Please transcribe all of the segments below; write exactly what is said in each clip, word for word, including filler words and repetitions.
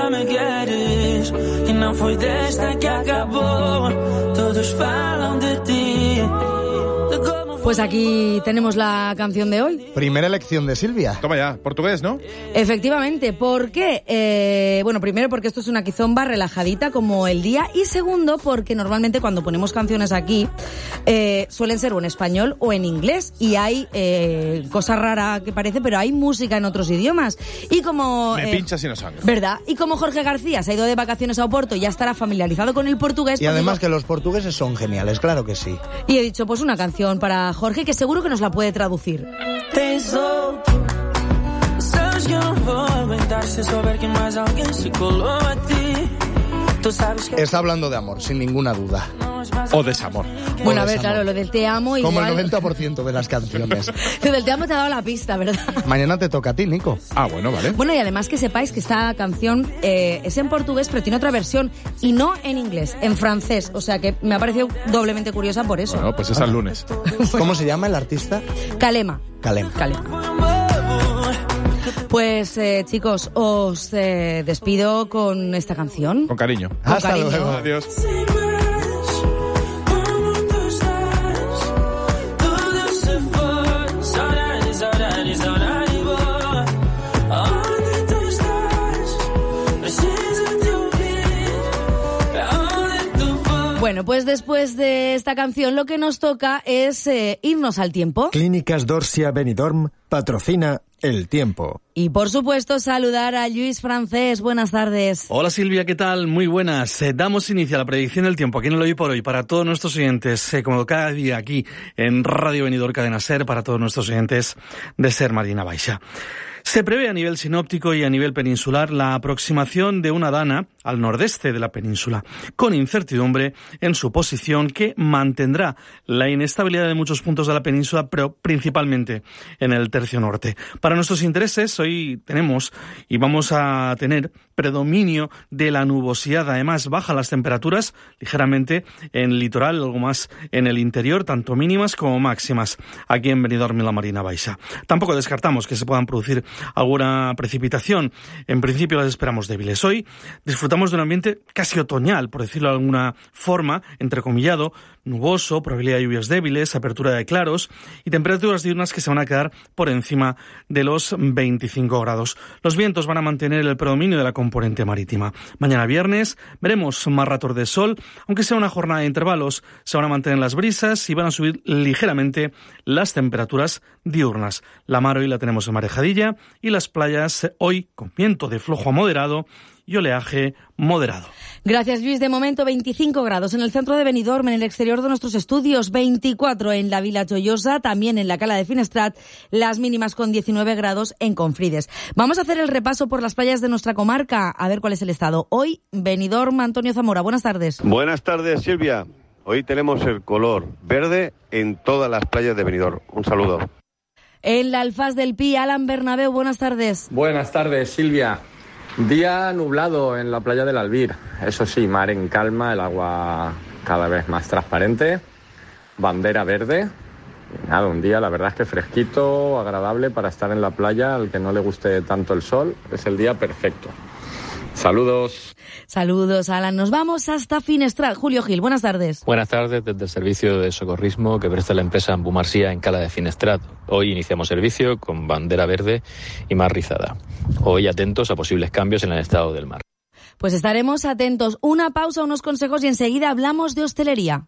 ainda me queres, e não foi desta que acabou. Todos falam de ti. Pues aquí tenemos la canción de hoy. Primera elección de Silvia. Toma ya, portugués, ¿no? Efectivamente. ¿Por qué? Eh, bueno, primero porque esto es una quizomba relajadita como el día, y segundo porque normalmente cuando ponemos canciones aquí eh, suelen ser o en español o en inglés, y hay eh, cosa rara que parece, pero hay música en otros idiomas. Y como... Me eh, pinchas y no sangro. ¿Verdad? Y como Jorge García se ha ido de vacaciones a Oporto y ya estará familiarizado con el portugués... Y pues además digo, que los portugueses son geniales, claro que sí. Y he dicho, pues una canción para Jorge que seguro que nos la puede traducir. Tens outro, sabes que eu não vou aguentar se souber que mais alguém se colou a ti. Tú sabes que... Está hablando de amor, sin ninguna duda. O desamor. Bueno, a O ver, desamor. claro, lo del te amo igual... Como el noventa por ciento de las canciones. Lo del te amo te ha dado la pista, ¿verdad? Mañana te toca a ti, Nico. Ah, bueno, vale. Bueno, y además que sepáis que esta canción eh, es en portugués, pero tiene otra versión, y no en inglés, en francés. O sea que me ha parecido doblemente curiosa por eso. Bueno, pues es el lunes. ¿Cómo se llama el artista? Calema. Calem. Calema. Pues eh, chicos, os eh, despido con esta canción. Con cariño. Con Hasta cariño. luego. Adiós. Bueno, pues después de esta canción lo que nos toca es eh, irnos al tiempo. Clínicas Dorsia Benidorm patrocina El Tiempo. Y por supuesto saludar a Lluís Francés. Buenas tardes. Hola Silvia, ¿qué tal? Muy buenas. Eh, damos inicio a la predicción del tiempo aquí en el Hoy por Hoy para todos nuestros oyentes, eh, como cada día aquí en Radio Benidorm Cadena Ser, para todos nuestros oyentes de Ser Marina Baixa. Se prevé a nivel sinóptico y a nivel peninsular la aproximación de una dana al nordeste de la península, con incertidumbre en su posición que mantendrá la inestabilidad de muchos puntos de la península, pero principalmente en el tercio norte. Para nuestros intereses, hoy tenemos y vamos a tener predominio de la nubosidad. Además, bajan las temperaturas ligeramente en el litoral, algo más en el interior, tanto mínimas como máximas, aquí en Benidorm y la Marina Baixa. Tampoco descartamos que se puedan producir alguna precipitación. En principio las esperamos débiles. Hoy disfrutamos de un ambiente casi otoñal, por decirlo de alguna forma, entrecomillado, nuboso, probabilidad de lluvias débiles, apertura de claros y temperaturas diurnas que se van a quedar por encima de los veinticinco grados. Los vientos van a mantener el predominio de la componente marítima. Mañana viernes veremos más ratos de sol, aunque sea una jornada de intervalos. Se van a mantener las brisas y van a subir ligeramente las temperaturas diurnas. La mar hoy la tenemos emparejadilla y las playas hoy con viento de flojo a moderado y oleaje moderado. Gracias, Luis. De momento, veinticinco grados en el centro de Benidorm, en el exterior de nuestros estudios, veinticuatro en la Vila Joiosa, también en la Cala de Finestrat, las mínimas con diecinueve grados en Confrides. Vamos a hacer el repaso por las playas de nuestra comarca, a ver cuál es el estado. Hoy, Benidorm, Antonio Zamora. Buenas tardes. Buenas tardes, Silvia. Hoy tenemos el color verde en todas las playas de Benidorm. Un saludo. En la Alfaz del Pi, Alan Bernabéu. Buenas tardes. Buenas tardes, Silvia. Día nublado en la playa del Albir. Eso sí, mar en calma, el agua cada vez más transparente. Bandera verde. Y nada, un día la verdad es que fresquito, agradable para estar en la playa. Al que no le guste tanto el sol, es el día perfecto. Saludos. Saludos, Alan. Nos vamos hasta Finestrat. Julio Gil, buenas tardes. Buenas tardes desde el servicio de socorrismo que presta la empresa Ambumarsía en Cala de Finestrat. Hoy iniciamos servicio con bandera verde y mar rizada. Hoy atentos a posibles cambios en el estado del mar. Pues estaremos atentos. Una pausa, unos consejos y enseguida hablamos de hostelería.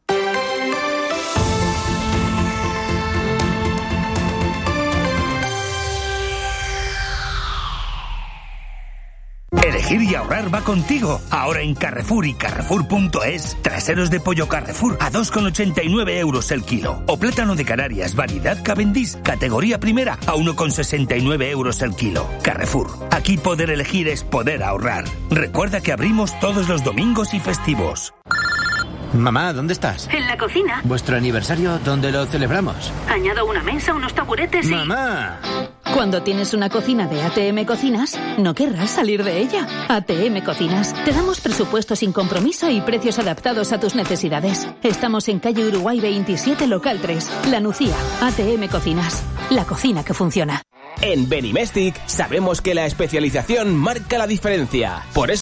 Elegir y ahorrar va contigo. Ahora en Carrefour y Carrefour punto es. Traseros de pollo Carrefour a dos con ochenta y nueve euros el kilo. O plátano de Canarias, variedad Cavendish, categoría primera, a uno con sesenta y nueve euros el kilo. Carrefour. Aquí poder elegir es poder ahorrar. Recuerda que abrimos todos los domingos y festivos. Mamá, ¿dónde estás? En la cocina. ¿Vuestro aniversario dónde lo celebramos? Añado una mesa, unos taburetes y... ¡Mamá! Cuando tienes una cocina de A T M Cocinas, no querrás salir de ella. A T M Cocinas. Te damos presupuesto sin compromiso y precios adaptados a tus necesidades. Estamos en calle Uruguay veintisiete, local tres. La Nucía. A T M Cocinas. La cocina que funciona. En Benimestic sabemos que la especialización marca la diferencia. Por eso